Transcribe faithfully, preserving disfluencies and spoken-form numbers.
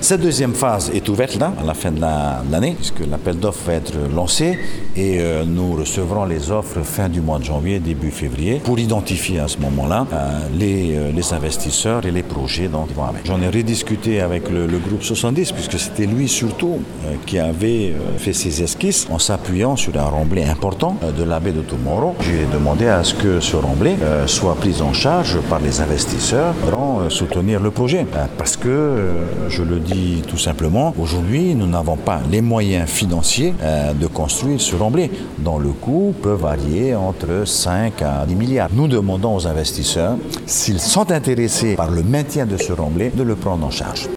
Cette deuxième phase est ouverte là, à la fin de la- de l'année, puisque l'appel d'offres va être lancé et euh, nous recevrons les offres fin du mois de janvier, début février, pour identifier à ce moment-là euh, les, euh, les investisseurs et les projets dont ils vont avec. J'en ai rediscuté avec le, le groupe soixante-dix, puisque c'était lui surtout euh, qui avait euh, fait ses esquisses en s'appuyant sur un remblai important euh, de la baie de Tomorrow. Je lui ai demandé à ce que ce remblai euh, soit pris en charge par les investisseurs pour euh, soutenir le projet. Euh, parce que, euh, je le dis tout simplement, aujourd'hui, nous n'avons pas les moyens financiers euh, de construire ce remblai, dont le coût peut varier entre cinq à dix milliards. Nous demandons aux investisseurs, s'ils sont intéressés par le maintien de ce remblai, de le prendre en charge.